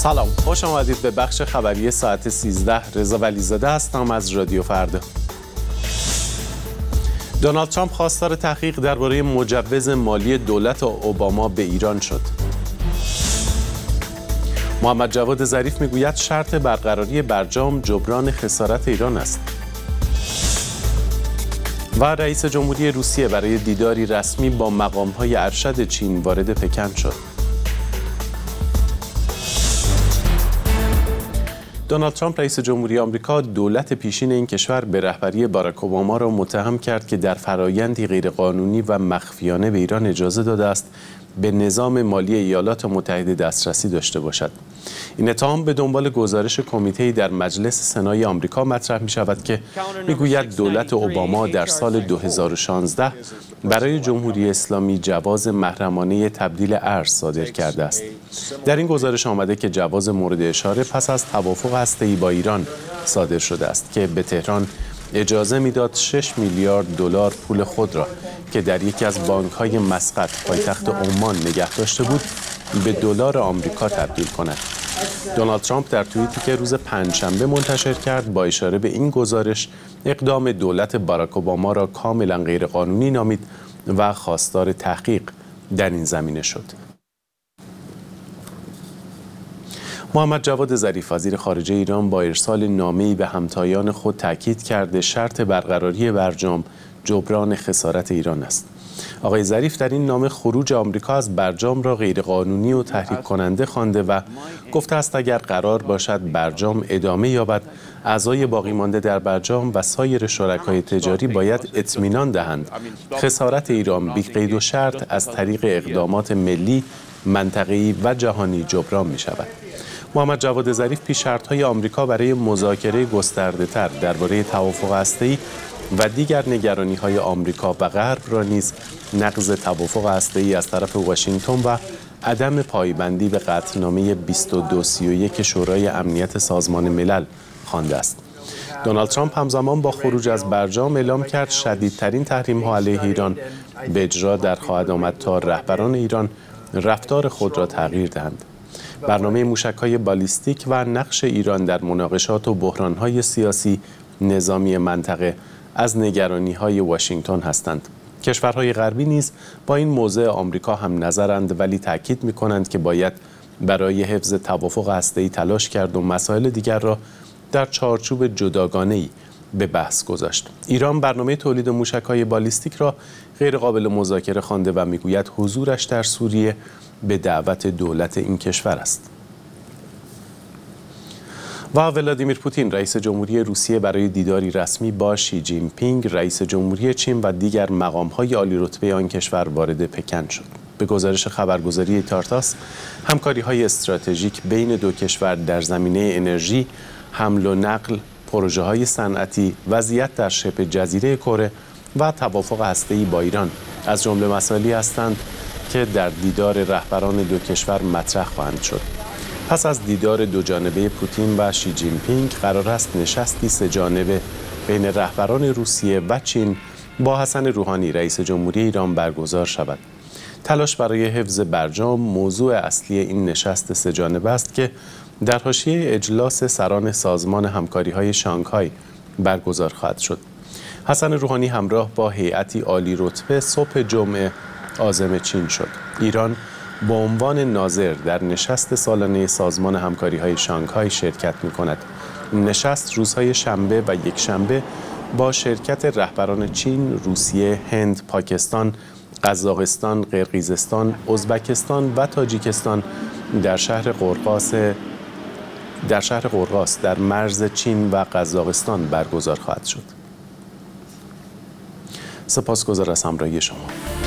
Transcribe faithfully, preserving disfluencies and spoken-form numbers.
سلام، خوش آمدید به بخش خبری ساعت سیزده. رضا ولیزاده هستم از رادیو فردا. دونالد ترامپ خواستار تحقیق درباره مجوز مالی دولت اوباما به ایران شد. محمد جواد ظریف میگوید شرط برقراری برجام جبران خسارت ایران است. و رئیس جمهوری روسیه برای دیداری رسمی با مقام‌های ارشد چین وارد پکن شد. دونالد ترامپ رئیس جمهوری آمریکا دولت پیشین این کشور به رهبری باراک اوباما را متهم کرد که در فرایندی غیرقانونی و مخفیانه به ایران اجازه داده است به نظام مالی ایالات متحده دسترسی داشته باشد. این اتهام به دنبال گزارش کمیته‌ای در مجلس سنای آمریکا مطرح می شود که میگوید دولت اوباما در سال دو هزار و شانزده برای جمهوری اسلامی جواز محرمانه تبدیل ارز صادر کرده است. در این گزارش آمده که جواز مورد اشاره پس از توافق هسته‌ای با ایران صادر شده است که به تهران اجازه میداد شش میلیارد دلار پول خود را که در یکی از بانک‌های مسقط پایتخت عمان نگه داشته بود به دلار آمریکا تبدیل کند. دونالد ترامپ در توییتی که روز پنجشنبه منتشر کرد با اشاره به این گزارش اقدام دولت باراک اوباما را کاملا غیرقانونی نامید و خواستار تحقیق در این زمینه شد. محمد جواد ظریف وزیر خارجه ایران با ارسال نامه‌ای به همتایان خود تاکید کرده شرط برقراری برجام جبران خسارت ایران است. آقای ظریف در این نامه خروج آمریکا از برجام را غیرقانونی و تحریک کننده خوانده و گفته است اگر قرار باشد برجام ادامه یابد، اعضای باقی مانده در برجام و سایر شرکای تجاری باید اطمینان دهند خسارت ایران بی قید و شرط از طریق اقدامات ملی، منطقه‌ای و جهانی جبران می شود. محمد جواد ظریف پیش شرط‌های آمریکا برای مذاکره گسترده‌تر درباره توافق هسته‌ای و دیگر نگرانی‌های آمریکا و غرب را نیز نقض توافق هسته‌ای از طرف واشنگتن و عدم پایبندی به قطعنامه بیست و دو سی و یک شورای امنیت سازمان ملل خوانده است. دونالد ترامپ همزمان با خروج از برجام اعلام کرد شدیدترین تحریم‌ها علیه ایران به اجرا در خواهد آمد تا رهبران ایران رفتار خود را تغییر دهند. برنامه موشک‌های بالیستیک و نقش ایران در مناقشات و بحران‌های سیاسی نظامی منطقه از نگرانی‌های واشنگتن هستند. کشورهای غربی نیز با این موضع آمریکا هم نظرند، ولی تاکید می‌کنند که باید برای حفظ توافق هسته‌ای تلاش کرد و مسائل دیگر را در چارچوب جداگانه‌ای به بحث گذاشت. ایران برنامه تولید موشک‌های بالیستیک را غیرقابل مذاکره خوانده و می‌گوید حضورش در سوریه به دعوت دولت این کشور است. و ولادیمیر پوتین رئیس جمهوری روسیه برای دیداری رسمی با شی جین پینگ رئیس جمهوری چین و دیگر مقام‌های عالی رتبه آن کشور وارد پکن شد. به گزارش خبرگزاری تارتاس، همکاری‌های استراتژیک بین دو کشور در زمینه انرژی، حمل و نقل، پروژه‌های صنعتی، وضعیت در شبه جزیره کره و توافق هسته‌ای با ایران از جمله مسائلی هستند که در دیدار رهبران دو کشور مطرح خواهند شد. پس از دیدار دو جانبه پوتین و شی جین پینگ قرار است نشستی سه جانبه بین رهبران روسیه و چین با حسن روحانی رئیس جمهوری ایران برگزار شود. تلاش برای حفظ برجام موضوع اصلی این نشست سه جانبه است که در حاشیه اجلاس سران سازمان همکاری‌های شانگهای برگزار خواهد شد. حسن روحانی همراه با هیئتی عالی رتبه صبح جمعه عازم چین شد. ایران با عنوان ناظر در نشست سالانه سازمان همکاری‌های شانگهای شرکت می‌کند. نشست روزهای شنبه و یک شنبه با شرکت رهبران چین، روسیه، هند، پاکستان، قزاقستان، قرقیزستان، ازبکستان و تاجیکستان در شهر قرقاس در شهر قرقاس در مرز چین و قزاقستان برگزار خواهد شد. سپاسگزار از همراهی شما.